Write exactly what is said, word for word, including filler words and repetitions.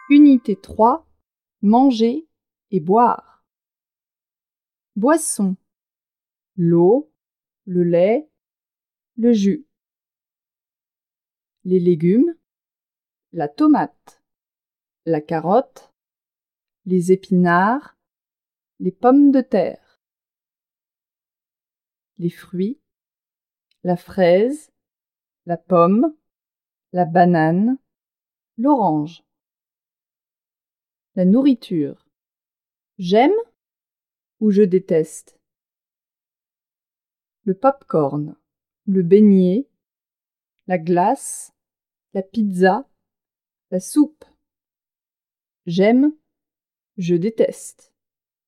Unité trois. Manger et boire. Boisson. L'eau, le lait, le jus. Les légumes. La tomate, la carotte, les épinards, les pommes de terre. Les fruits. La fraise, la pomme, la banane, l'orange. La nourriture. J'aime ou je déteste? Le pop-corn, le beignet, la glace, la pizza, la soupe. J'aime, je déteste.